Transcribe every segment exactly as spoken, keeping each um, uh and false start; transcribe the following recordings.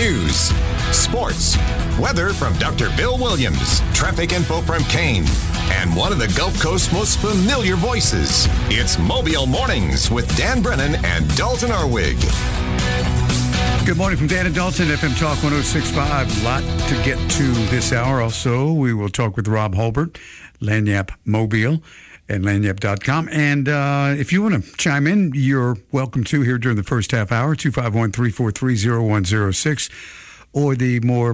News, sports, weather from Doctor Bill Williams, traffic info from Kane, and one of the Gulf Coast's most familiar voices. It's Mobile Mornings with Dan Brennan and Dalton Arwig. Good morning from Dan and Dalton, F M Talk one oh six point five. A lot to get to this hour. Also, we will talk with Rob Hulbert, Lagniappe Mobile, and lagniappe dot com. And uh, if you want to chime in, you're welcome to here during the first half hour, two five one, three four three, oh one oh six. Or the more,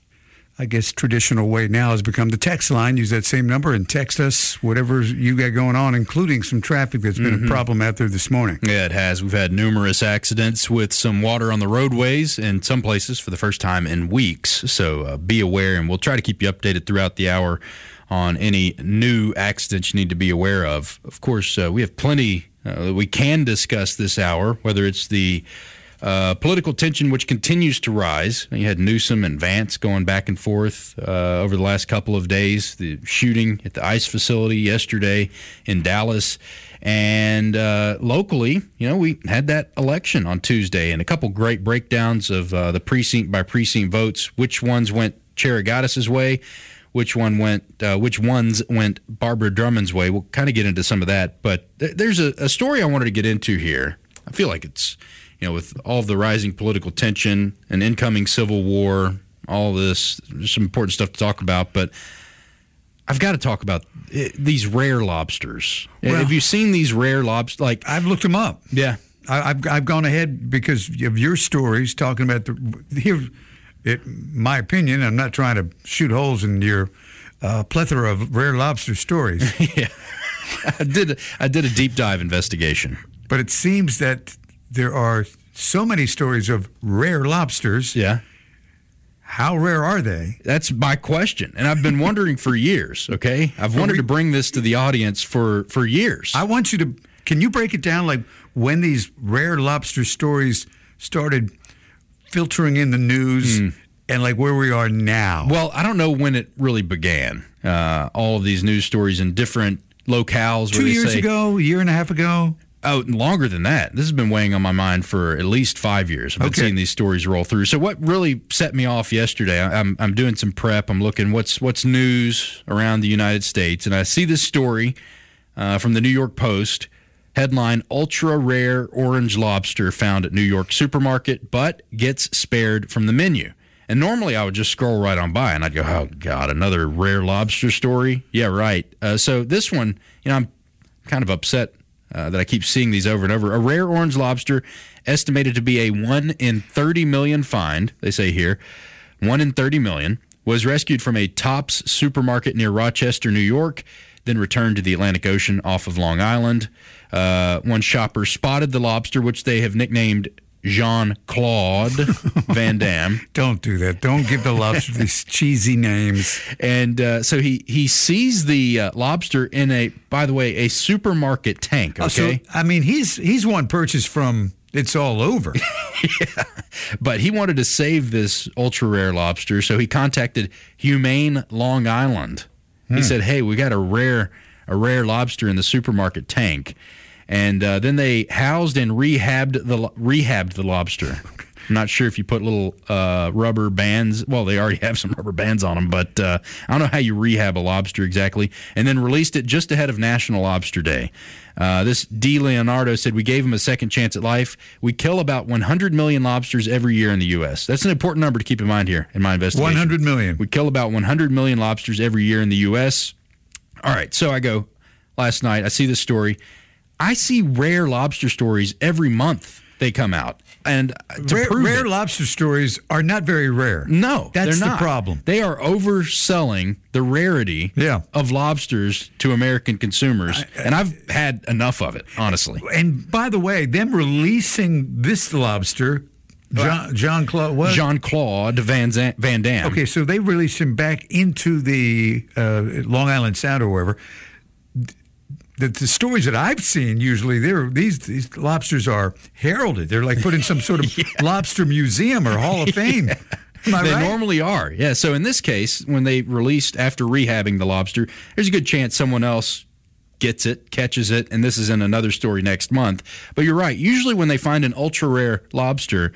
I guess, traditional way now has become the text line. Use that same number and text us whatever you got going on, including some traffic that's been mm-hmm. a problem out there this morning. Yeah, it has. We've had numerous accidents with some water on the roadways in some places for the first time in weeks. So uh, be aware, and we'll try to keep you updated throughout the hour on any new accidents you need to be aware of. Of course, uh, we have plenty uh, that we can discuss this hour, whether it's the uh, political tension, which continues to rise. You had Newsom and Vance going back and forth uh, over the last couple of days, the shooting at the ICE facility yesterday in Dallas. And uh, locally, you know, we had that election on Tuesday and a couple great breakdowns of uh, the precinct by precinct votes, which ones went Chirigatis' way, which one went, uh, which ones went Barbara Drummond's way. We'll kind of get into some of that, but th- there's a, a story I wanted to get into here. I feel like it's, you know, with all of the rising political tension, an incoming civil war, all this, there's some important stuff to talk about, but I've got to talk about it, these rare lobsters. Well, have you seen these rare lobsters? Like, I've looked them up. Yeah. I, I've I've gone ahead because of your stories talking about the here. It, my opinion, I'm not trying to shoot holes in your uh, plethora of rare lobster stories. Yeah, I did. I did a deep dive investigation, but it seems that there are so many stories of rare lobsters. Yeah, how rare are they? That's my question, and I've been wondering for years. Okay, I've wanted to bring this to the audience for for years. I want you to. Can you break it down, like when these rare lobster stories started filtering in the news mm. and like where we are now? Well, I don't know when it really began. Uh, all of these news stories in different locales. Two where they years say, ago, a year and a half ago? Oh, longer than that. This has been weighing on my mind for at least five years. I've been okay. seeing these stories roll through. So what really set me off yesterday, I'm I'm doing some prep. I'm looking what's what's news around the United States, and I see this story uh, from the New York Post. Headline, ultra rare orange lobster found at New York supermarket, but gets spared from the menu. And normally I would just scroll right on by and I'd go, oh, God, another rare lobster story? Yeah, right. Uh, so this one, you know, I'm kind of upset uh, that I keep seeing these over and over. A rare orange lobster estimated to be a one in thirty million find, they say here, one in thirty million, was rescued from a Tops supermarket near Rochester, New York, then returned to the Atlantic Ocean off of Long Island. Uh, one shopper spotted the lobster, which they have nicknamed Jean-Claude Van Damme. Don't do that. Don't give the lobster these cheesy names. And uh, so he, he sees the uh, lobster in a, by the way, a supermarket tank, okay? Oh, so, I mean, he's he's one purchased from It's All Over. Yeah. But he wanted to save this ultra-rare lobster, so he contacted Humane Long Island. He hmm. said, hey, we got a rare a rare lobster in the supermarket tank. And uh, then they housed and rehabbed the rehabbed the lobster. I'm not sure if you put little uh, rubber bands. Well, they already have some rubber bands on them, but uh, I don't know how you rehab a lobster exactly. And then released it just ahead of National Lobster Day. Uh, this D. Leonardo said, we gave him a second chance at life. We kill about one hundred million lobsters every year in the U S That's an important number to keep in mind here in my investigation. one hundred million. We kill about one hundred million lobsters every year in the U S All right, so I go last night. I see this story. I see rare lobster stories every month. They come out. And to rare, prove rare it, lobster stories are not very rare. No, that's they're the not. problem. They are overselling the rarity yeah. of lobsters to American consumers, I, I, and I've had enough of it, honestly. And by the way, them releasing this lobster, John, John Claude, what? Jean-Claude Van, Zan, Van Damme. Okay, so they released him back into the uh, Long Island Sound or wherever. The, the stories that I've seen, usually, they're, these these lobsters are heralded. They're like put in some sort of yeah. lobster museum or Hall of Fame. Yeah. Am I they right? normally are. Yeah, so in this case, when they released after rehabbing the lobster, there's a good chance someone else gets it, catches it, and this is in another story next month. But you're right. Usually when they find an ultra-rare lobster,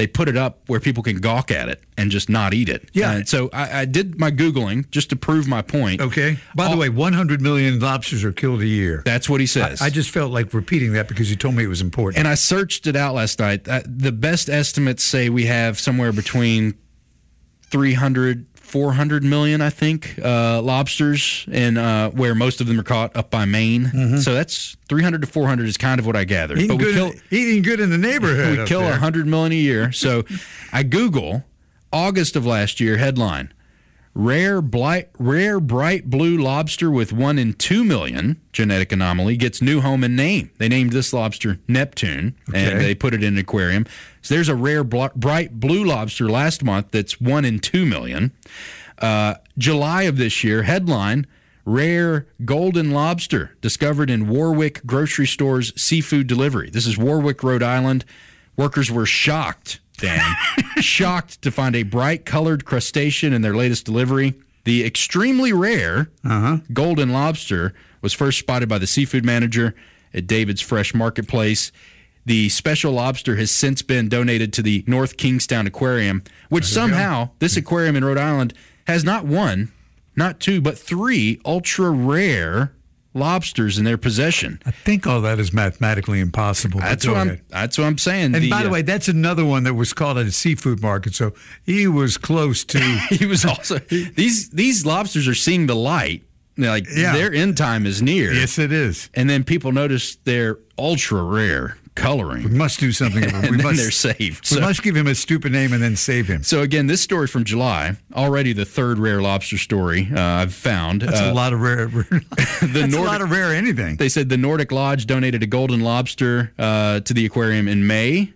they put it up where people can gawk at it and just not eat it. Yeah. Uh, so I, I did my Googling just to prove my point. Okay. By the All, way, one hundred million lobsters are killed a year. That's what he says. I, I just felt like repeating that because you told me it was important. And I searched it out last night. Uh, the best estimates say we have somewhere between three hundred, four hundred million, I think, uh, lobsters, and uh, where most of them are caught up by Maine. Mm-hmm. So that's three hundred to four hundred is kind of what I gathered. Eating, but we good, kill, eating good in the neighborhood. We kill one hundred million a year. So I Google August of last year, headline, Rare, blight, rare bright blue lobster with one in two million genetic anomaly gets new home and name. They named this lobster Neptune, okay. and they put it in an aquarium. So there's a rare bl- bright blue lobster last month that's one in two million. Uh, July of this year, headline, rare golden lobster discovered in Warwick grocery store's seafood delivery. This is Warwick, Rhode Island. Workers were shocked. Dan, shocked to find a bright-colored crustacean in their latest delivery. The extremely rare uh-huh. golden lobster was first spotted by the seafood manager at David's Fresh Marketplace. The special lobster has since been donated to the North Kingstown Aquarium, which somehow, this aquarium in Rhode Island has not one, not two, but three ultra-rare lobsters in their possession. I think all that is mathematically impossible. That's what I'm. That's what I'm saying. And the, by the uh, way, that's another one that was caught at a seafood market, so he was close to. he was also these these lobsters are seeing the light. Like yeah. their end time is near. Yes, it is. And then people notice they're ultra rare coloring. We must do something. and we then must, they're saved. We so, must give him a stupid name and then save him. So again, this story from July, already the third rare lobster story uh, I've found. That's uh, a lot of rare. rare the that's Nordic, a lot of rare anything. They said the Nordic Lodge donated a golden lobster uh, to the aquarium in May,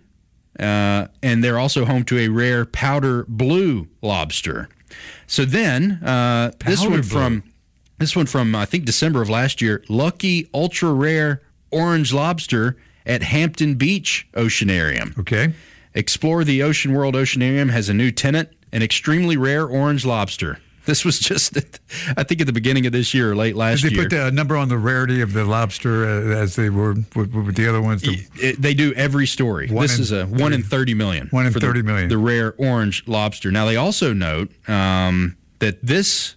uh, and they're also home to a rare powder blue lobster. So then uh, this one blue. from this one from I think December of last year, lucky ultra rare orange lobster at Hampton Beach Oceanarium. Okay. Explore the Ocean World Oceanarium has a new tenant, an extremely rare orange lobster. This was just, I think, at the beginning of this year or late last Did they year. put the number on the rarity of the lobster uh, as they were with, with the other ones? The, it, they do every story. One this in is a one in thirty million. One in for thirty the, million. The rare orange lobster. Now, they also note um, that this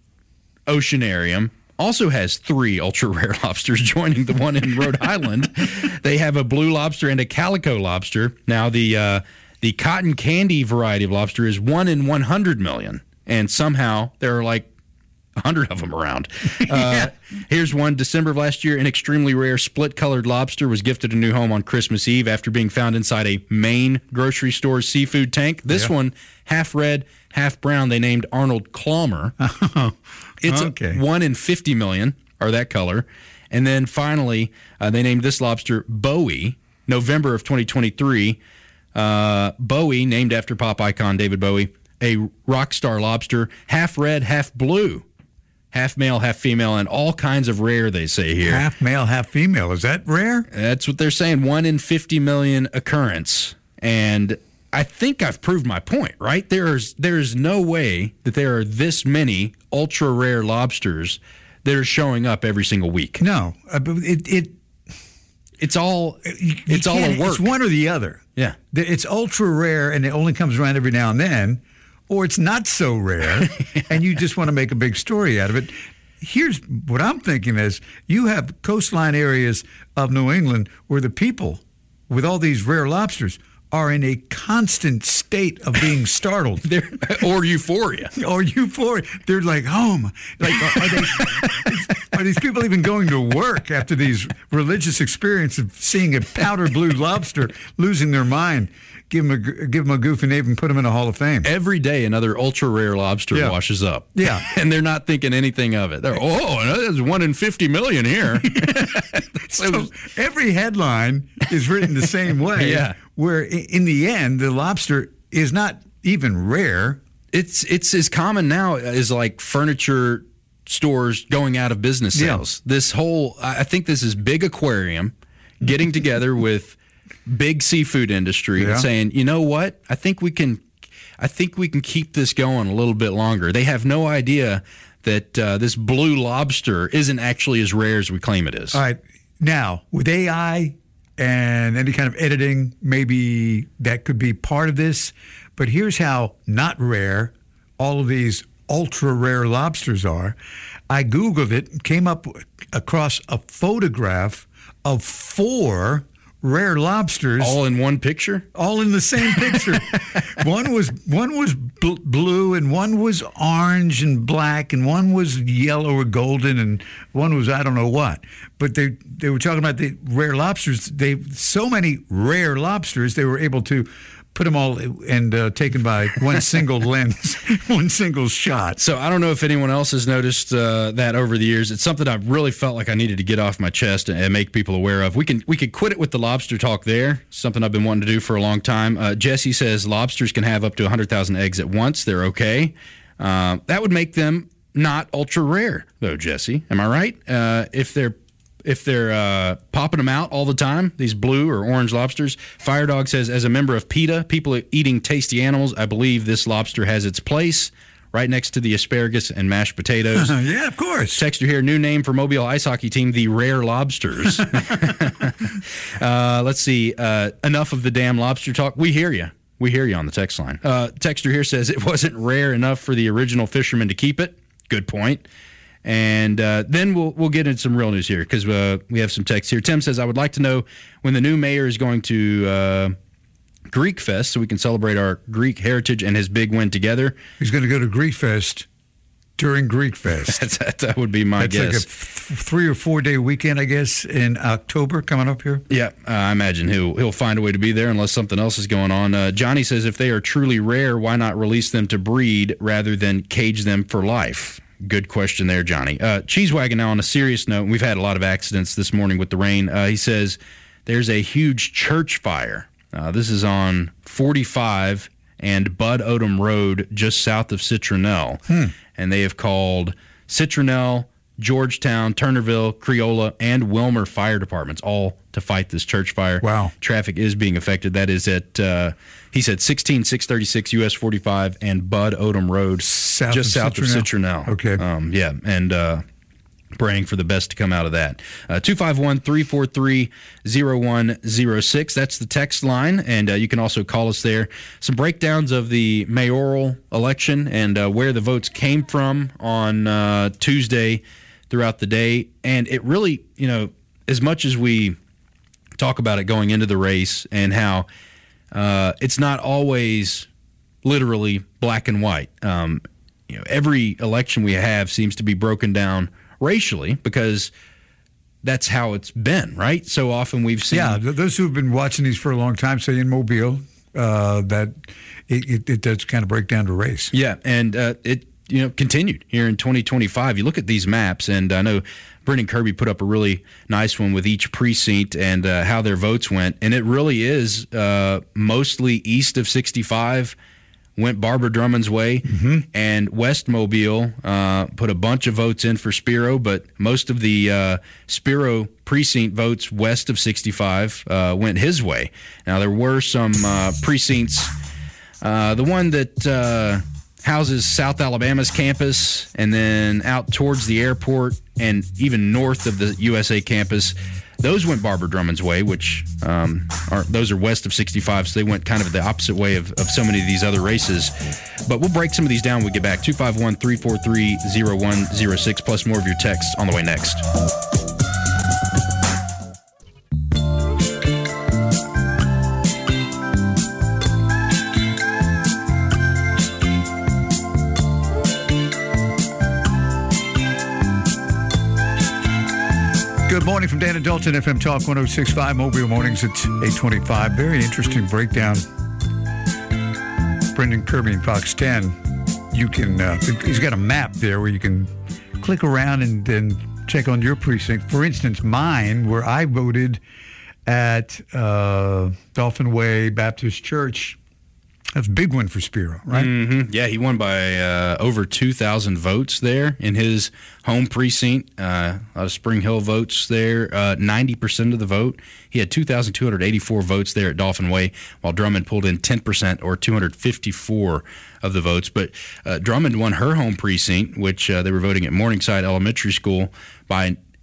oceanarium also has three ultra-rare lobsters joining the one in Rhode Island. They have a blue lobster and a calico lobster. Now, the uh, the cotton candy variety of lobster is one in one hundred million, and somehow there are like one hundred of them around. Uh, yeah. Here's one. December of last year, an extremely rare split-colored lobster was gifted a new home on Christmas Eve after being found inside a Maine grocery store seafood tank. This yeah. one, half red, half brown, they named Arnold Clommer. It's okay. a one in fifty million are that color. And then finally, uh, they named this lobster Bowie, November of twenty twenty-three. Uh, Bowie, named after pop icon David Bowie, a rock star lobster, half red, half blue, half male, half female, and all kinds of rare, they say here. Half male, half female. Is that rare? That's what they're saying, one in fifty million occurrence. And I think I've proved my point, right? There's there's no way that there are this many ultra rare lobsters that are showing up every single week. No, uh, but it, it it's all you, you it's all a work. It's one or the other. Yeah, it's ultra rare and it only comes around every now and then, or it's not so rare, and you just want to make a big story out of it. Here's what I'm thinking: is you have coastline areas of New England where the people with all these rare lobsters are in a constant state of being startled. or euphoria. Or euphoria. They're like, home. Like, are, they, are these people even going to work after these religious experiences of seeing a powder blue lobster losing their mind? Give them a, give them a goofy name and put them in a Hall of Fame. Every day, another ultra rare lobster yeah. washes up. Yeah. And they're not thinking anything of it. They're, oh, there's one in fifty million here. So every headline is written the same way. Yeah. Where in the end, the lobster is not even rare. It's it's as common now as like furniture stores going out of business sales. Yeah. This whole, I think this is big aquarium getting together with big seafood industry yeah. and saying, you know what? I think we can, I think we can keep this going a little bit longer. They have no idea that uh, this blue lobster isn't actually as rare as we claim it is. All right. Now, with A I and any kind of editing, maybe that could be part of this. But here's how not rare all of these ultra rare lobsters are. I Googled it, came up across a photograph of four rare lobsters, all in one picture, all in the same picture. one was one was bl- blue, and one was orange and black, and one was yellow or golden, and one was I don't know what. But they they were talking about the rare lobsters. They so many rare lobsters they were able to put them all and uh, taken by one single lens, one single shot. So I don't know if anyone else has noticed uh, that over the years. It's something I really felt like I needed to get off my chest and, and make people aware of. We can we could quit it with the lobster talk there. Something I've been wanting to do for a long time. Uh, Jesse says lobsters can have up to one hundred thousand eggs at once. They're okay. Uh, that would make them not ultra rare, though, Jesse. Am I right? Uh, if they're If they're uh, popping them out all the time, these blue or orange lobsters. Fire Dog says, as a member of PETA, people eating tasty animals, I believe this lobster has its place right next to the asparagus and mashed potatoes. Yeah, of course. Texter here, new name for Mobile ice hockey team, the Rare Lobsters. uh, let's see. Uh, enough of the damn lobster talk. We hear you. We hear you on the text line. Uh, texter here says it wasn't rare enough for the original fishermen to keep it. Good point. And uh, then we'll we'll get into some real news here because uh, we have some text here. Tim says, I would like to know when the new mayor is going to uh, Greek Fest so we can celebrate our Greek heritage and his big win together. He's going to go to Greek Fest during Greek Fest. That's, that, that would be my That's guess. Like a th- three or four day weekend, I guess, in October coming up here. Yeah, uh, I imagine he'll he'll find a way to be there unless something else is going on. Uh, Johnny says, if they are truly rare, why not release them to breed rather than cage them for life? Good question there, Johnny. Uh, Cheese Wagon, now on a serious note, we've had a lot of accidents this morning with the rain. Uh, he says there's a huge church fire. Uh, this is on forty-five and Bud Odom Road, just south of Citronelle. Hmm. And they have called Citronelle, Georgetown, Turnerville, Creola, and Wilmer fire departments, all to fight this church fire. Wow. Traffic is being affected. That is at, uh, he said, sixteen six thirty-six U S forty-five and Bud Odom Road, south just of south Citronelle. of Citronelle. Okay. Um, yeah, and uh, praying for the best to come out of that. Uh, two five one, three four three, zero one zero six. That's the text line, and uh, you can also call us there. Some breakdowns of the mayoral election and uh, where the votes came from on uh, Tuesday throughout the day. And it really, you know, as much as we talk about it going into the race and how uh, it's not always literally black and white. Um, you know, every election we have seems to be broken down racially because that's how it's been, right? So often we've seen... Yeah, those who've been watching these for a long time, say in Mobile, uh, that it, it, it does kind of break down to race. Yeah, and uh, it you know continued here in twenty twenty-five. You look at these maps, and I know Brendan Kirby put up a really nice one with each precinct and uh, how their votes went, and it really is uh, mostly east of sixty-five went Barbara Drummond's way, mm-hmm. and West Mobile uh, put a bunch of votes in for Spiro, but most of the uh, Spiro precinct votes west of sixty-five uh, went his way. Now, there were some uh, precincts, uh, the one that uh, houses South Alabama's campus, and then out towards the airport and even north of the U S A campus, those went Barbara Drummond's way, which um, are those are west of sixty-five, so they went kind of the opposite way of, of so many of these other races. But we'll break some of these down when we get back. two five one, three four three, zero one zero six, plus more of your texts on the way next. Good morning from Dan and Dalton, F M Talk one oh six point five, Mobile Mornings at eight twenty-five. Very interesting breakdown. Brendan Kirby in Fox ten. You can, uh, he's got a map there where you can click around and then check on your precinct. For instance, mine, where I voted at uh, Dolphin Way Baptist Church. That's a big one for Spiro, right? Mm-hmm. Yeah, he won by uh, over two thousand votes there in his home precinct. Uh, a lot of Spring Hill votes there, uh, ninety percent of the vote. He had two thousand two hundred eighty-four votes there at Dolphin Way, while Drummond pulled in ten percent or two hundred fifty-four of the votes. But uh, Drummond won her home precinct, which uh, they were voting at Morningside Elementary School, by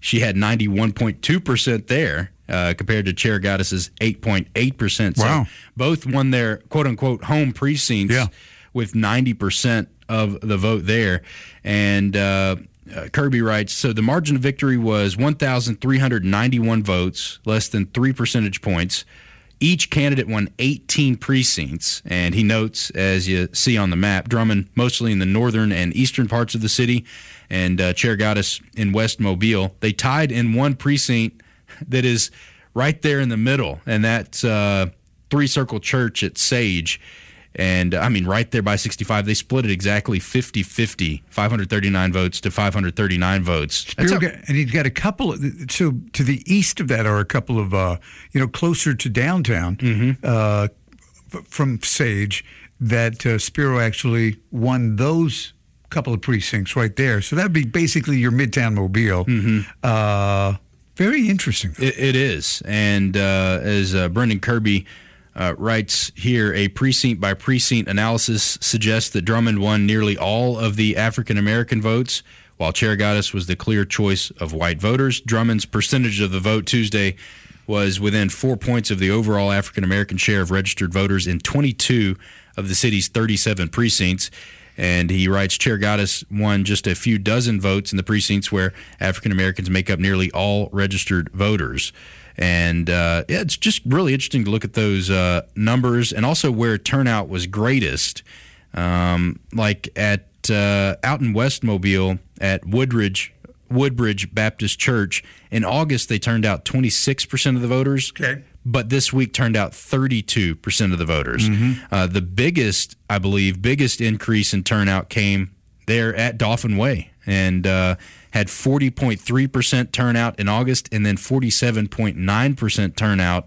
she had ninety-one point two percent there uh, compared to Chair Gaddis's eight point eight percent. So wow. both won their quote-unquote home precincts yeah. with ninety percent of the vote there. And uh, uh, Kirby writes, so the margin of victory was one thousand three hundred ninety-one votes, less than three percentage points. Each candidate won eighteen precincts, and he notes, as you see on the map, Drummond mostly in the northern and eastern parts of the city, and uh, Chair Gaddis in West Mobile. They tied in one precinct that is right there in the middle, and that's uh, Three Circle Church at Sage. And, I mean, right there by sixty-five, they split it exactly fifty-fifty, five hundred thirty-nine votes to five hundred thirty-nine votes. How, and he's got a couple, of, so to the east of that are a couple of, uh, you know, closer to downtown mm-hmm. uh, f- from Sage that uh, Spiro actually won those couple of precincts right there. So that would be basically your Midtown Mobile. Mm-hmm. Uh, very interesting. It, it is. And uh, as uh, Brendan Kirby Uh, writes here, a precinct-by-precinct analysis suggests that Drummond won nearly all of the African-American votes, while Chair Gaddis was the clear choice of white voters. Drummond's percentage of the vote Tuesday was within four points of the overall African-American share of registered voters in twenty-two of the city's thirty-seven precincts. And he writes, Chair Gaddis won just a few dozen votes in the precincts where African-Americans make up nearly all registered voters. And uh, yeah, it's just really interesting to look at those uh, numbers and also where turnout was greatest. Um, like at uh, out in West Mobile at Woodridge Woodbridge Baptist Church in August, they turned out twenty-six percent of the voters. Okay. But this week turned out thirty-two percent of the voters. Mm-hmm. Uh, the biggest, I believe, biggest increase in turnout came there at Dauphin Way, and uh, had forty point three percent turnout in August and then forty-seven point nine percent turnout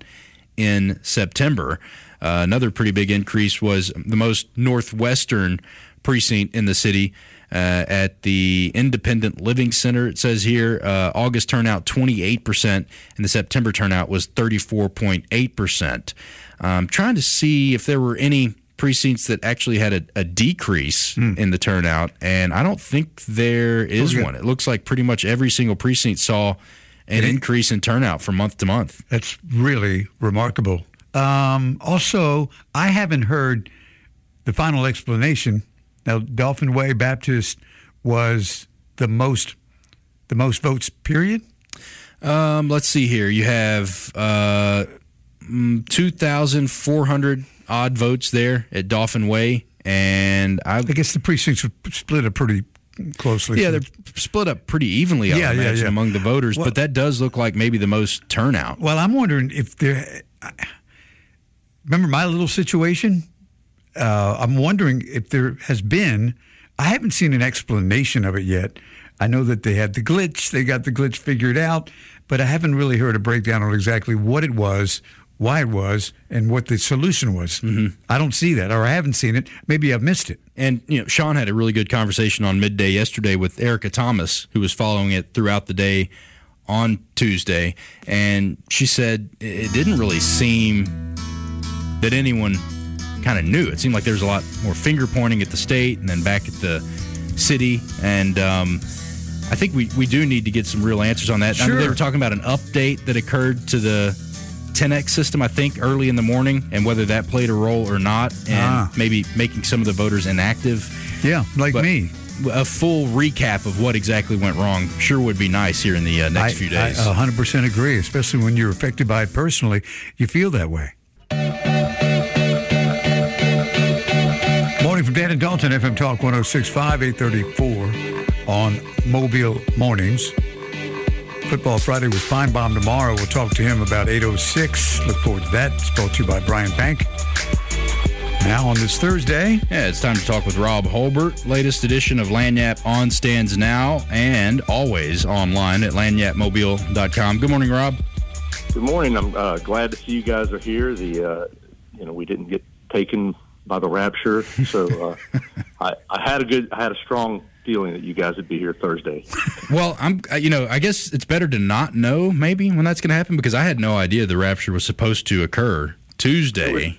in September. Uh, another pretty big increase was the most northwestern precinct in the city uh, at the Independent Living Center. It says here uh, August turnout twenty-eight percent and the September turnout was thirty-four point eight percent. I'm trying to see if there were any precincts that actually had a, a decrease mm. in the turnout, and I don't think there is okay. one. It looks like pretty much every single precinct saw an it, increase in turnout from month to month. That's really remarkable. Um, also, I haven't heard the final explanation. Now, Dauphin Way Baptist was the most the most votes, period? Um, let's see here. You have uh, two thousand four hundred odd votes there at Dauphin Way, and I, I guess the precincts were split up pretty closely. Yeah, they're split up pretty evenly, I yeah, would imagine, yeah, yeah. among the voters, well, but that does look like maybe the most turnout. Well, I'm wondering if there... Remember my little situation? Uh, I'm wondering if there has been... I haven't seen an explanation of it yet. I know that they had the glitch. They got the glitch figured out, but I haven't really heard a breakdown on exactly what it was, why it was, and what the solution was. Mm-hmm. I don't see that, or I haven't seen it. Maybe I've missed it. And, you know, Sean had a really good conversation on midday yesterday with Erica Thomas, who was following it throughout the day on Tuesday, and she said it didn't really seem that anyone kind of knew. It seemed like there was a lot more finger pointing at the state and then back at the city, and um, I think we, we do need to get some real answers on that. Sure. I mean, they were talking about an update that occurred to the ten X system, I think, early in the morning, and whether that played a role or not, and ah. maybe making some of the voters inactive. Yeah, like but me. A full recap of what exactly went wrong sure would be nice here in the uh, next I, few days. I one hundred percent agree, especially when you're affected by it personally. You feel that way. Morning from Dan and Dalton, F M Talk one oh six point five, eight thirty-four on Mobile Mornings. Football Friday with Feinbaum tomorrow. We'll talk to him about eight oh six. Look forward to that. It's brought to you by Brian Bank. Now on this Thursday. Yeah, it's time to talk with Rob Holbert. Latest edition of Lagniappe on stands now and always online at lagniappe mobile dot com. Good morning, Rob. Good morning. I'm uh, glad to see you guys are here. The uh, you know we didn't get taken by the rapture, so uh, I, I had a good, I had a strong feeling that you guys would be here Thursday. Well, I'm, you know, I guess it's better to not know maybe when that's going to happen, because I had no idea the rapture was supposed to occur Tuesday. It was,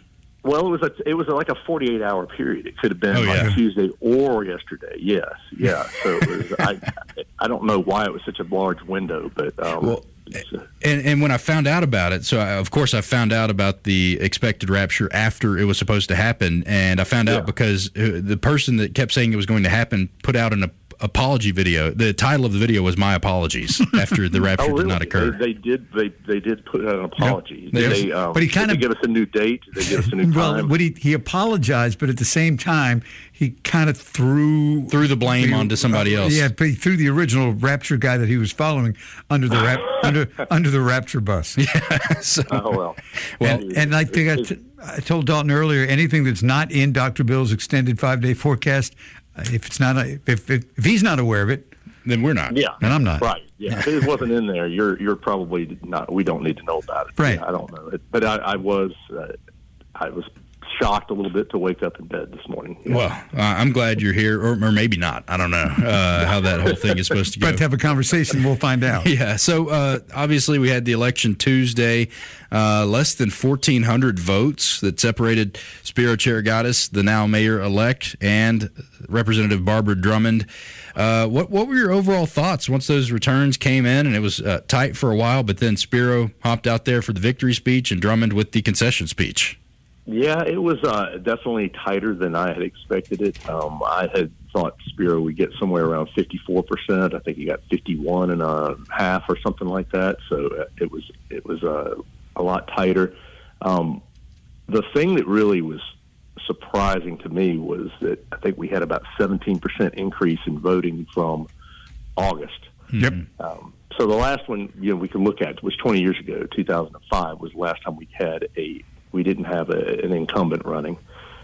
Well, it was a, it was like a forty-eight hour period. It could have been Oh, like yeah. Tuesday or yesterday. Yes, yeah. So it was. I I don't know why it was such a large window, but um, Well, it's, uh, And, and when I found out about it, so I, of course I found out about the expected rapture after it was supposed to happen, and I found Yeah. out because uh, the person that kept saying it was going to happen put out an ap- apology video. The title of the video was "My Apologies" after the rapture oh, really? did not occur. They, they did. They they did put out an apology. Yes. Did they, um, But he kind did of- they give us a new date. Did they give us a new Well, time? what he he apologized, but at the same time, he kind of threw Threw the blame onto somebody uh, else. Yeah, but he threw the original Rapture guy that he was following under the rap, under under the Rapture bus. So- oh well. Well, And, and I think I, t- I told Dalton earlier, anything that's not in Doctor Bill's extended five day forecast, uh, if it's not, a, if, if if he's not aware of it, then we're not. Yeah, and I'm not. Right. Yeah, if it wasn't in there, you're you're probably not. We don't need to know about it. Right. Yeah, I don't know it, but I, I was uh, I was shocked a little bit to wake up in bed this morning. Well, uh, I'm glad you're here, or, or maybe not. I don't know uh, how that whole thing is supposed to go. but to have a conversation, we'll find out. Yeah, so uh, obviously we had the election Tuesday. Uh, less than fourteen hundred votes that separated Spiro Chirigatis, the now mayor-elect, and Representative Barbara Drummond. Uh, what what were your overall thoughts once those returns came in? And it was uh, tight for a while, but then Spiro hopped out there for the victory speech and Drummond with the concession speech. Yeah, it was uh, definitely tighter than I had expected it. Um, I had thought Spiro would get somewhere around fifty-four percent. I think he got fifty-one and a half or something like that. So uh, it was it was uh, a lot tighter. Um, the thing that really was surprising to me was that I think we had about seventeen percent increase in voting from August. Yep. Um, so the last one, you know, we can look at was twenty years ago. two thousand five was the last time we had a we didn't have a, an incumbent running,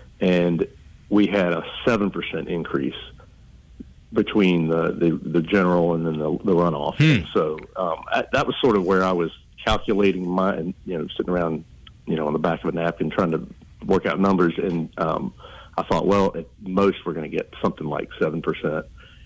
and we had a seven percent increase between the, the, the general and then the, the runoff. Hmm. So um, I, that was sort of where I was calculating my, you know, sitting around, you know, on the back of a napkin trying to work out numbers, and um, I thought, well, at most we're going to get something like seven percent,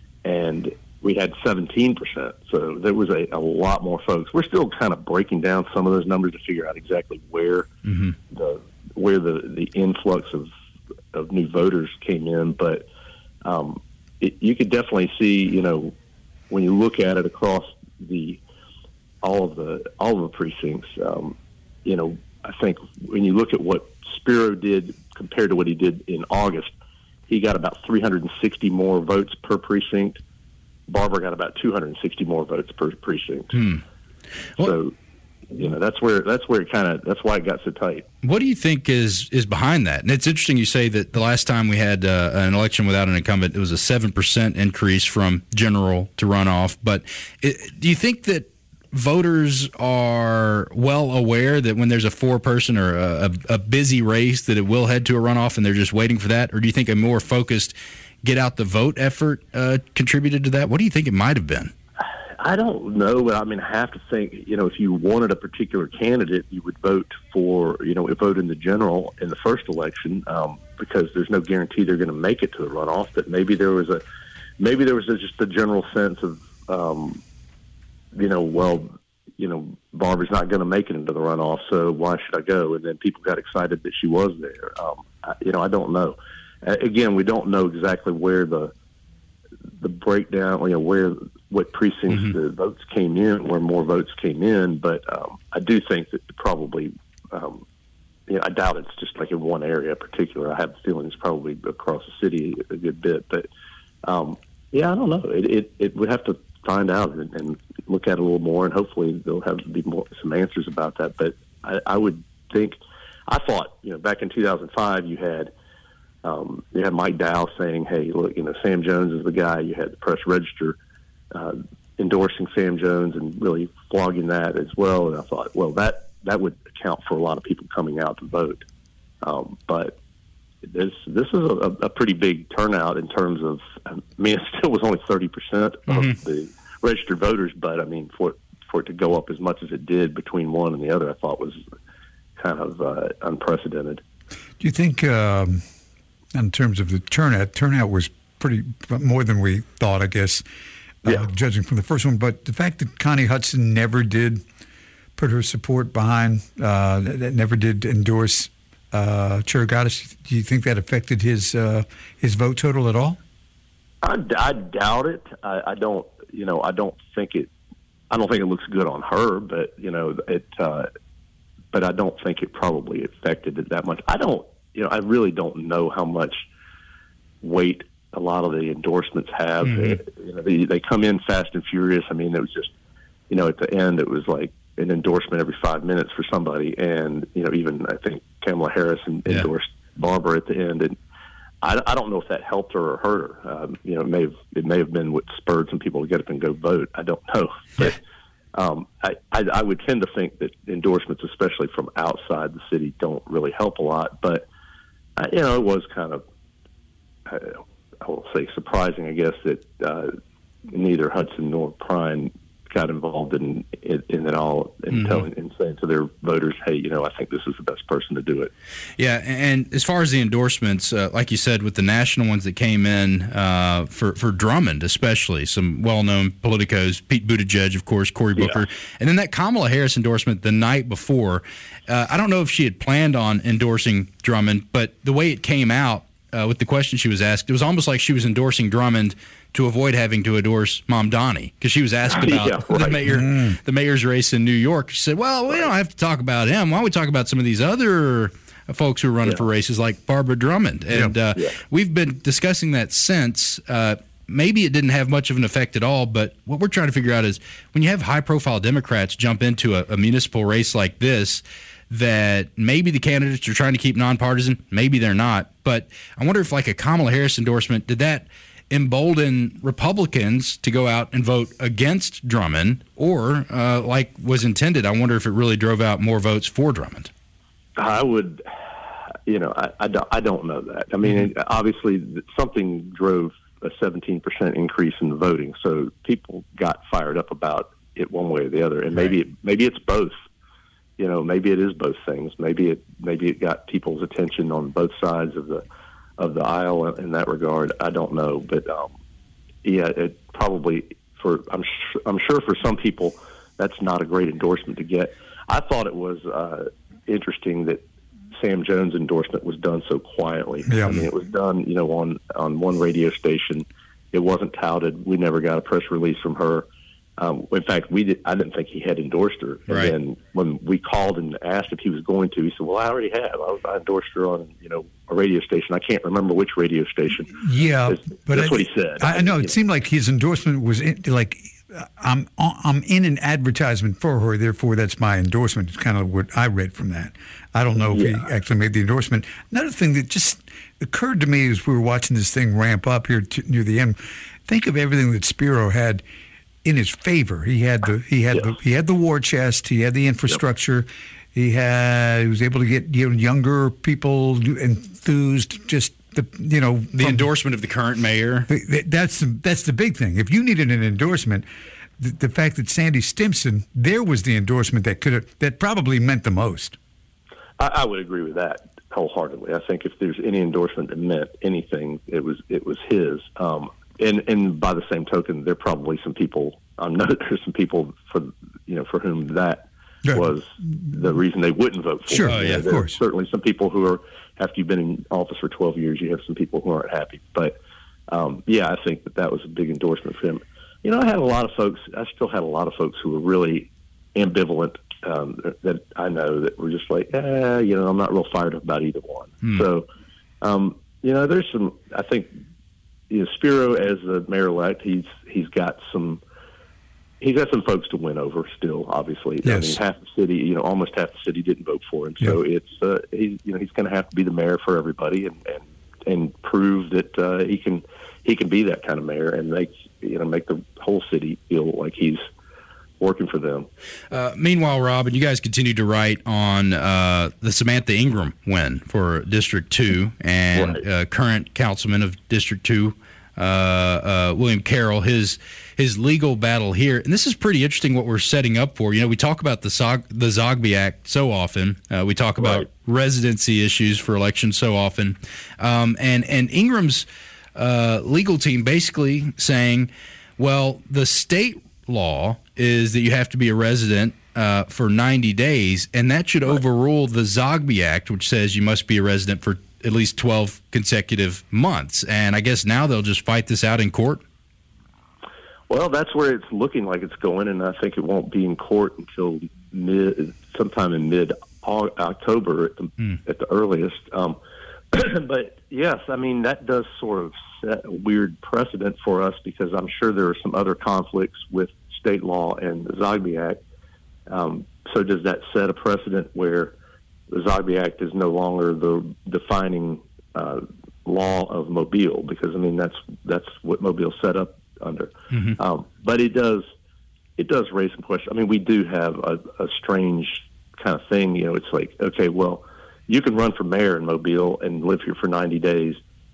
and we had seventeen percent. So there was a, a lot more folks. We're still kind of breaking down some of those numbers to figure out exactly where Mm-hmm. the where the, the influx of of new voters came in, but um, it, you could definitely see, you know, when you look at it across the all of the all of the precincts, um, you know, I think when you look at what Spiro did compared to what he did in August, he got about three hundred sixty more votes per precinct. Barbara got about two hundred sixty more votes per precinct. Hmm. Well- so, you know, that's where that's where it kind of that's why it got so tight. What do you think is is behind that? And it's interesting you say that the last time we had uh, an election without an incumbent, it was a seven percent increase from general to runoff. But it, do you think that voters are well aware that when there's a four-person or a, a, a busy race that it will head to a runoff and they're just waiting for that? Or do you think a more focused get-out-the-vote effort uh, contributed to that? What do you think it might have been? I don't know, but I mean, I have to think, you know, if you wanted a particular candidate, you would vote for, you know, vote in the general in the first election, um, because there's no guarantee they're going to make it to the runoff. But maybe there was a, maybe there was a, just a general sense of, um, you know, well, you know, Barbara's not going to make it into the runoff, so why should I go? And then people got excited that she was there. Um, I, you know, I don't know. Uh, again, we don't know exactly where the the breakdown, you know, where what precincts Mm-hmm. the votes came in, where more votes came in. But um, I do think that probably, um, you know, I doubt it's just like in one area in particular. I have the feeling it's probably across the city a good bit. But um, yeah, I don't know. It it, it would have to find out and, and look at it a little more, and hopefully there'll have to be more some answers about that. But I, I would think, I thought, you know, back in two thousand five, you had. Um, you had Mike Dow saying, hey, look, you know, Sam Jones is the guy. You had the Press Register uh, endorsing Sam Jones and really flogging that as well. And I thought, well, that, that would account for a lot of people coming out to vote. Um, but this this is a, a pretty big turnout in terms of, I mean, it still was only thirty percent Mm-hmm. of the registered voters, but, I mean, for, for it to go up as much as it did between one and the other, I thought was kind of uh, unprecedented. Do you think, um, in terms of the turnout, turnout was pretty more than we thought, I guess, uh, Yeah. judging from the first one. But the fact that Connie Hudson never did put her support behind, uh, that never did endorse uh, Chirigatis, do you think that affected his uh, his vote total at all? I, I doubt it. I, I don't. You know, I don't think it. I don't think it looks good on her, but you know, it. Uh, but I don't think it probably affected it that much. I don't. You know, I really don't know how much weight a lot of the endorsements have. Mm-hmm. It, you know, they, they come in fast and furious. I mean, it was just, you know, at the end, it was like an endorsement every five minutes for somebody, and you know, even I think Kamala Harris endorsed yeah. Barbara at the end, and I, I don't know if that helped her or hurt her. Um, you know, it may have it may have been what spurred some people to get up and go vote. I don't know, but um, I, I I would tend to think that endorsements, especially from outside the city, don't really help a lot. But uh, you know, it was kind of I, I will say surprising, I guess, that uh, neither Hudson nor Prine got involved in in, in it all and mm-hmm. telling and saying to their voters, hey, you know, I think this is the best person to do it. Yeah, and as far as the endorsements, uh, like you said, with the national ones that came in uh, for for Drummond, especially some well-known politicos, Pete Buttigieg, of course, Cory Booker, yeah. and then that Kamala Harris endorsement the night before. Uh, I don't know if she had planned on endorsing Drummond, but the way it came out uh, with the question she was asked, it was almost like she was endorsing Drummond to avoid having to endorse Mamdani, because she was asked about yeah, right. the mayor, mm. the mayor's race in New York. She said, "Well, we don't have to talk about him. Why don't we talk about some of these other folks who are running yeah. for races like Barbara Drummond?" And yeah. Uh, yeah. we've been discussing that since. Uh, maybe it didn't have much of an effect at all, but what we're trying to figure out is when you have high-profile Democrats jump into a, a municipal race like this, that maybe the candidates are trying to keep nonpartisan, maybe they're not. But I wonder if, like a Kamala Harris endorsement, did that embolden Republicans to go out and vote against Drummond, or uh, like was intended? I wonder if it really drove out more votes for Drummond. I would, you know, I, I, don't, I don't know that. I mean, mm-hmm. obviously something drove a seventeen percent increase in the voting, so people got fired up about it one way or the other, and maybe it, maybe it's both. You know, maybe it is both things. Maybe it maybe it got people's attention on both sides of the of the aisle in that regard. I don't know, but um, yeah, it probably for I'm sh- I'm sure for some people that's not a great endorsement to get. I thought it was uh, interesting that Sam Jones' endorsement was done so quietly. Yeah. I mean, it was done, you know, on on one radio station. It wasn't touted. We never got a press release from her. Um, in fact, we did, I didn't think he had endorsed her. And right. then when we called and asked if he was going to, he said, well, I already have. I, I endorsed her on, you know, a radio station. I can't remember which radio station. Yeah. That's, but that's I, what he said. I, I know. It you seemed like his endorsement was in, like, I'm I'm in an advertisement for her, therefore that's my endorsement. It's kind of what I read from that. I don't know if yeah. he actually made the endorsement. Another thing that just occurred to me as we were watching this thing ramp up here to, near the end, think of everything that Spiro had in his favor. He had the he had yes. the he had the war chest. He had the infrastructure. Yep. He had he was able to get you know, younger people enthused. Just the you know the from, endorsement of the current mayor. That's that's the big thing. If you needed an endorsement, the, the fact that Sandy Stimpson there was the endorsement that could have that probably meant the most. I, I would agree with that wholeheartedly. I think if there's any endorsement that meant anything, it was it was his. Um, And and by the same token, there are probably some people. I know there's some people for you know for whom that yeah. was the reason they wouldn't vote for. Sure, oh, yeah, know, of course. Certainly, some people who are after you've been in office for twelve years, you have some people who aren't happy. But um, yeah, I think that that was a big endorsement for him. You know, I had a lot of folks. I still had a lot of folks who were really ambivalent. Um, that I know that were just like, eh, you know, I'm not real fired up about either one. Hmm. So, um, you know, there's some. I think. You know, Spiro, as the mayor-elect, he's he's got some he's got some folks to win over still. Obviously, yes. I mean, half the city, you know, almost half the city didn't vote for him. So yeah. it's uh, he's you know he's going to have to be the mayor for everybody and and, and prove that uh, he can he can be that kind of mayor and make you know make the whole city feel like he's working for them. Uh, meanwhile, Rob, and you guys continue to write on uh, the Samantha Ingram win for District two and right. uh, current councilman of District two, uh, uh, William Carroll, his his legal battle here. And this is pretty interesting what we're setting up for. You know, we talk about the Zog- the Zogby Act so often. Uh, we talk about right. residency issues for elections so often. Um, and, and Ingram's uh, legal team basically saying, well, the state law is that you have to be a resident uh, for ninety days, and that should overrule the Zogby Act, which says you must be a resident for at least twelve consecutive months. And I guess now they'll just fight this out in court? Well, that's where it's looking like it's going, and I think it won't be in court until mid, sometime in mid-October at the, mm. at the earliest. Um, but, yes, I mean, that does sort of set a weird precedent for us because I'm sure there are some other conflicts with state law and the Zogby Act. Um, so does that set a precedent where the Zogby Act is no longer the defining uh, law of Mobile? Because, I mean, that's that's what Mobile's set up under. Mm-hmm. Um, but it does it does raise some questions. I mean, we do have a, a strange kind of thing. You know, it's like, okay, well, you can run for mayor in Mobile and live here for ninety days,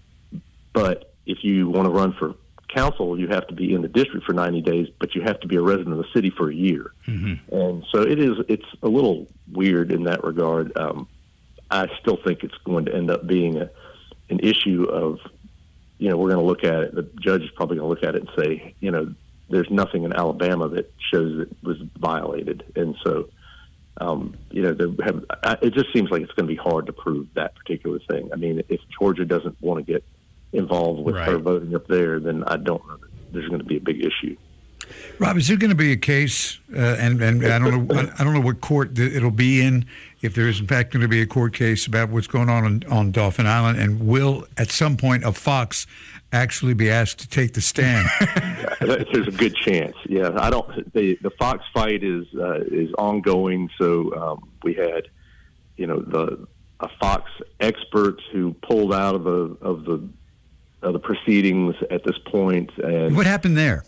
but if you want to run for council, you have to be in the district for ninety days, but you have to be a resident of the city for a year. Mm-hmm. And so it is, it's a little weird in that regard. Um, I still think it's going to end up being a, an issue of, you know, we're going to look at it. The judge is probably going to look at it and say, you know, there's nothing in Alabama that shows it was violated. And so, um, you know, they have, I, it just seems like it's going to be hard to prove that particular thing. I mean, if Georgia doesn't want to get involved with right. her voting up there, then I don't know that there's going to be a big issue. Rob, is there going to be a case, uh, and, and I don't know I don't know what court it'll be in, if there is in fact going to be a court case about what's going on on, on Dauphin Island, and will at some point a Fox actually be asked to take the stand? There's a good chance. Yeah, I don't. The the Fox fight is uh, is ongoing. So um, we had, you know, the a Fox expert who pulled out of the of the of the proceedings at this point. And what happened there?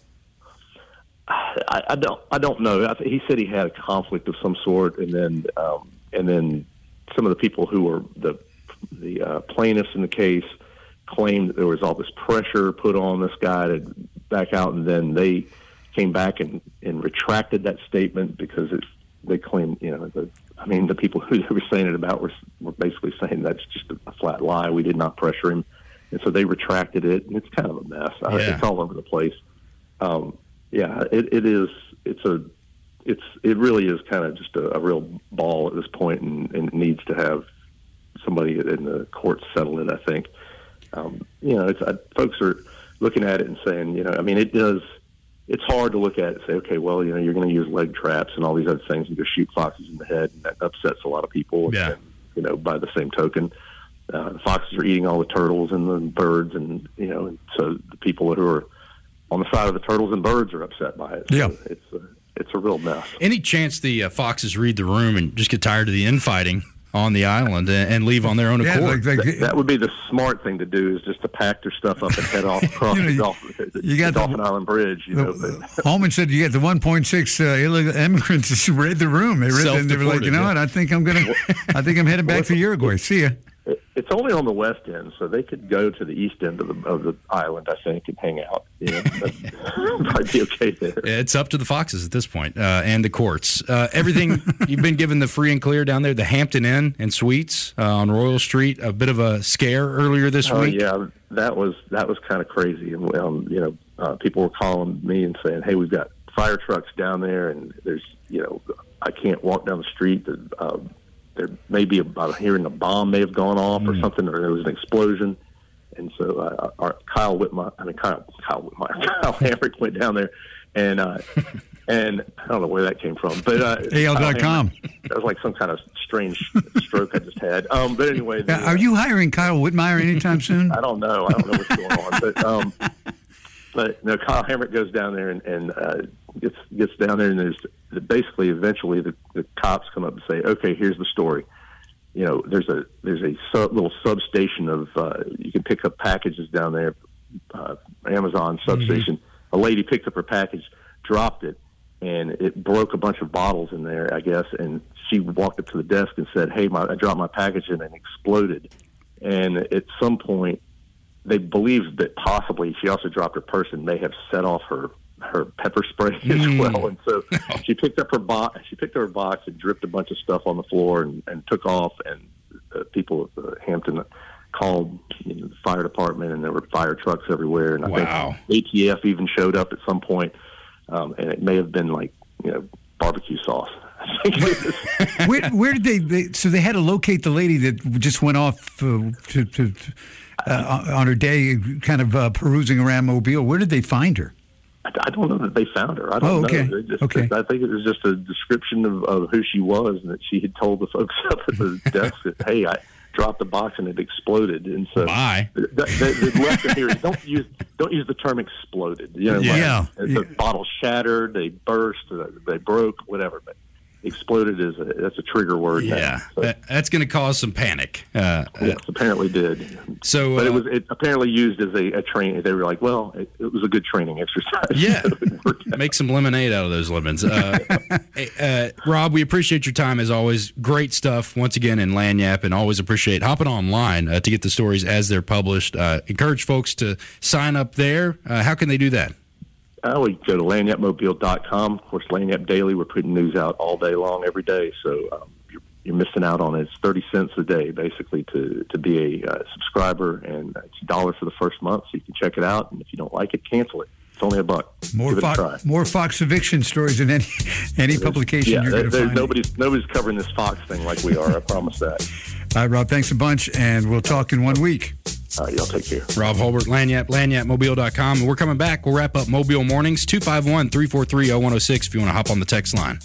I, I don't. I don't know. I th- he said he had a conflict of some sort, and then um, and then some of the people who were the the uh, plaintiffs in the case claimed that there was all this pressure put on this guy to back out, and then they came back and, and retracted that statement because it, they claimed, you know, the, I mean, the people who they were saying it about were, were basically saying that's just a, a flat lie. We did not pressure him, and so they retracted it, and it's kind of a mess. Yeah. It's all over the place. Um, Yeah, it, it is. It's a, it's it really is kind of just a, a real ball at this point, and, and it needs to have somebody in the courts settle it. I think, um, you know, it's I, folks are looking at it and saying, you know, I mean, it does. It's hard to look at it and say, okay, well, you know, you're going to use leg traps and all these other things and go shoot foxes in the head, and that upsets a lot of people. Yeah. And, you know, by the same token, uh, the foxes are eating all the turtles and the birds, and you know, and so the people who are on the side of the turtles and birds are upset by it. So yeah, it's a, it's a real mess. Any chance the uh, foxes read the room and just get tired of the infighting on the island and, and leave on their own yeah, accord? like, like, that, that would be the smart thing to do, is just to pack their stuff up and head off across you know, the, Dolphin, the, you got the Dauphin Island Bridge. You the, know, but. Holman said you got the one point six uh, illegal immigrants who read the room. They read and they were like, you know yeah. what? I think I'm gonna. I think I'm headed back well, to Uruguay. See ya. It's only on the west end, so they could go to the east end of the of the island, I think, and hang out. You know, might be okay there. It's up to the Foxes at this point, uh, and the courts. Uh, everything you've been given the free and clear down there. The Hampton Inn and Suites uh, on Royal Street. A bit of a scare earlier this oh, week. Yeah, that was that was kind of crazy. And um, you know, uh, people were calling me and saying, "Hey, we've got fire trucks down there, and there's you know, I can't walk down the street." Uh, There may be about hearing a bomb may have gone off or mm. something, or there was an explosion, and so uh, our Kyle Whitmire, I mean Kyle Kyle Whitmire, Kyle Hamrick went down there, and uh, and I don't know where that came from, but uh, A L dot com. That was like some kind of strange stroke I just had. Um, but anyway, the, are you hiring Kyle Whitmire anytime soon? I don't know. I don't know what's going on, but um, but no, Kyle Hamrick goes down there and, and uh, gets gets down there, and there's basically eventually the, the cops come up and say, okay, here's the story. You know, there's a there's a sub, little substation of uh, you can pick up packages down there, uh, Amazon substation. Mm-hmm. A lady picked up her package, dropped it, and it broke a bunch of bottles in there, I guess. And she walked up to the desk and said, "Hey, my, I dropped my package and it exploded." And at some point, they believe that possibly she also dropped her purse and may have set off her. her pepper spray as mm. well, and so she picked up her box. She picked up her box and dripped a bunch of stuff on the floor and, and took off. And uh, people at uh, Hampton called you know, the fire department, and there were fire trucks everywhere. And I wow. think A T F even showed up at some point, um, and it may have been like you know barbecue sauce. where, where did they, they? So they had to locate the lady that just went off uh, to, to uh, on her day, kind of uh, perusing around Mobile. Where did they find her? I, I don't know that they found her. I don't oh, okay. know. Just, okay. I think it was just a description of, of who she was, and that she had told the folks up at the desk that, hey, I dropped the box and it exploded. And so Bye. The, the, the lesson here is don't use don't use the term exploded. You know, yeah. Like, yeah. the bottle shattered, they burst, they broke, whatever. But exploded is a, that's a trigger word. Yeah, now, so. that, that's going to cause some panic. Uh, Yes, apparently did. So, but uh, it was it apparently used as a, a training. They were like, well, it, it was a good training exercise. Yeah, So make some lemonade out of those lemons. Uh, hey, uh, Rob, we appreciate your time as always. Great stuff once again in Lagniappe, and always appreciate hopping online uh, to get the stories as they're published. Uh, encourage folks to sign up there. Uh, how can they do that? Uh, we go to lagniappe mobile dot com. Of course, Lagniappe Daily, we're putting news out all day long, every day. So um, you're, you're missing out on it. It's thirty cents a day, basically, to, to be a uh, subscriber. And it's a dollar for the first month, so you can check it out. And if you don't like it, cancel it. It's only a buck. More Give it a Fox, try. more Fox eviction stories than any any publication yeah, you're there, going to there's find. nobody's, nobody's covering this Fox thing like we are. I promise that. All right, Rob, thanks a bunch, and we'll talk in one week. All right, y'all take care. Rob Holbert, Lagniappe, lagniappe mobile dot com. And we're coming back. We'll wrap up Mobile Mornings, two five one, three four three, oh one oh six if you want to hop on the text line.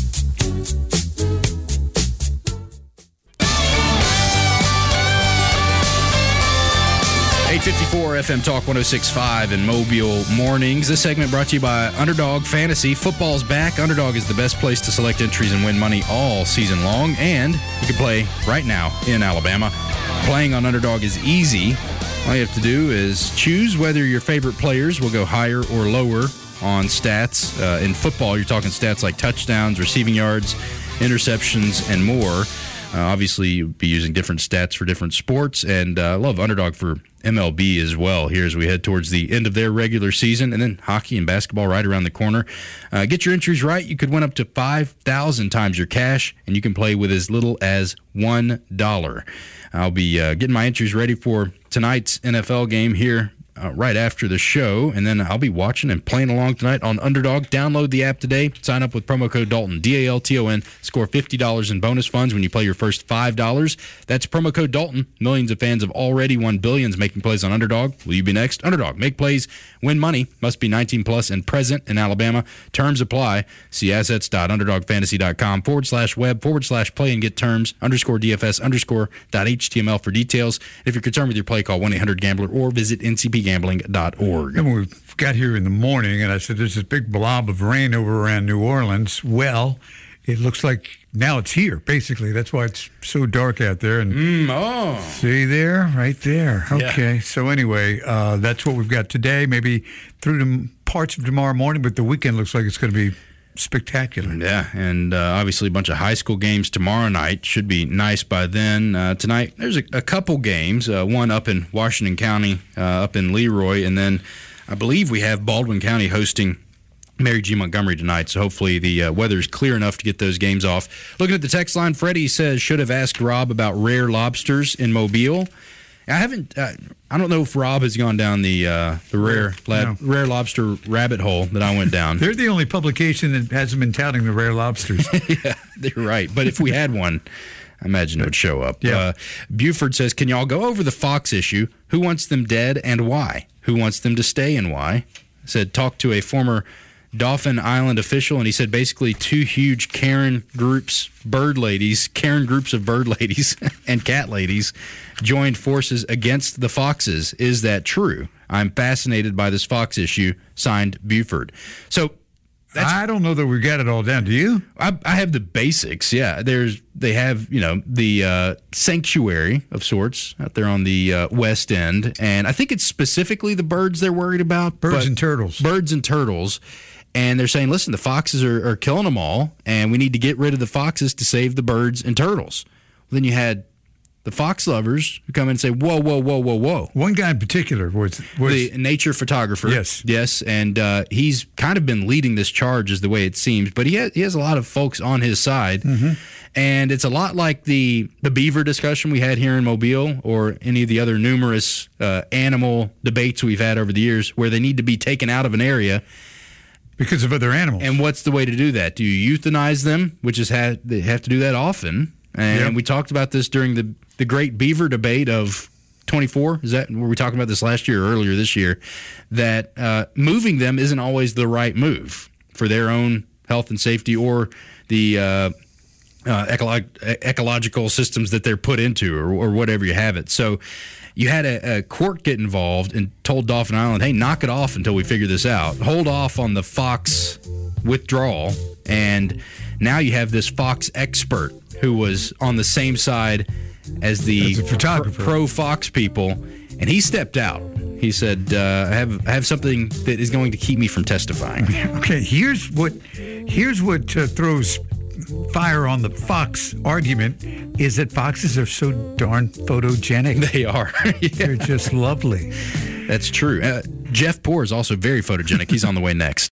eight fifty-four F M Talk one oh six point five and Mobile Mornings. This segment brought to you by Underdog Fantasy. Football's back. Underdog is the best place to select entries and win money all season long. And you can play right now in Alabama. Playing on Underdog is easy. All you have to do is choose whether your favorite players will go higher or lower on stats. Uh, in football, you're talking stats like touchdowns, receiving yards, interceptions, and more. Uh, obviously, you'll be using different stats for different sports, and I uh, love Underdog for M L B as well here as we head towards the end of their regular season, and then hockey and basketball right around the corner. Uh, get your entries right. You could win up to five thousand times your cash, and you can play with as little as one dollar. I'll be uh, getting my entries ready for tonight's N F L game here Uh, right after the show, and then I'll be watching and playing along tonight on Underdog. Download the app today. Sign up with promo code Dalton, D A L T O N. Score fifty dollars in bonus funds when you play your first five dollars. That's promo code Dalton. Millions of fans have already won billions making plays on Underdog. Will you be next? Underdog. Make plays, win money. Must be nineteen plus and present in Alabama. Terms apply. See assets.underdogfantasy.com forward slash web forward slash play and get terms underscore DFS underscore dot HTML for details. If you're concerned with your play, call one eight hundred gambler or visit N C P gambling dot org. And we got here in the morning, and I said, there's this big blob of rain over around New Orleans. Well, it looks like now it's here, basically. That's why it's so dark out there. And Mm, oh. see there? Right there. Okay. Yeah. So anyway, uh, that's what we've got today, maybe through the parts of tomorrow morning, but the weekend looks like it's going to be spectacular. Yeah, and uh, obviously a bunch of high school games tomorrow night. Should be nice by then. Uh, tonight, there's a, a couple games, uh, one up in Washington County, uh, up in Leroy, and then I believe we have Baldwin County hosting Mary G. Montgomery tonight, so hopefully the uh, weather's clear enough to get those games off. Looking at the text line, Freddie says, should have asked Rob about rare lobsters in Mobile. I haven't. Uh, I don't know if Rob has gone down the uh, the rare lab, No. rare lobster rabbit hole that I went down. They're the only publication that hasn't been touting the rare lobsters. Yeah, they're right. But if we had one, I imagine it would show up. Yeah. Uh, Buford says, can y'all go over the Fox issue? Who wants them dead and why? Who wants them to stay and why? Said, talk to a former Dauphin Island official, and he said basically two huge Karen groups, bird ladies, Karen groups of bird ladies and cat ladies joined forces against the Foxes. Is that true? I'm fascinated by this Fox issue. Signed, Buford. So that's, I don't know that we got it all down. Do you? I, I have the basics. Yeah, there's they have you know the uh, sanctuary of sorts out there on the uh, west end, and I think it's specifically the birds they're worried about. Birds but- and turtles. Birds and turtles. And they're saying, listen, the foxes are, are killing them all, and we need to get rid of the foxes to save the birds and turtles. Then you had the fox lovers who come in and say, whoa, whoa, whoa, whoa, whoa. One guy in particular was, was The nature photographer. Yes. Yes, and uh, he's kind of been leading this charge is the way it seems, but he has, he has a lot of folks on his side. Mm-hmm. And it's a lot like the, the beaver discussion we had here in Mobile or any of the other numerous uh, animal debates we've had over the years where they need to be taken out of an area. because of other animals. And what's the way to do that? Do you euthanize them, which is ha- they have to do that often? And Yep. we talked about this during the the great beaver debate of twenty-four. Is that were we talking about this last year or earlier this year? That uh, moving them isn't always the right move for their own health and safety or the uh, uh, ecolog- ecological systems that they're put into, or, or whatever you have it. So you had a, a court get involved and told Dauphin Island, hey, knock it off until we figure this out. Hold off on the fox withdrawal. And now you have this fox expert who was on the same side as the As a photographer. pro fox people, and he stepped out. He said, uh, I have I have something that is going to keep me from testifying. Okay, here's what here's what uh, throws fire on the fox argument is that foxes are so darn photogenic. They are. Yeah, They're just lovely. that's true. Uh, Jeff Poor is also very photogenic. He's on the way next.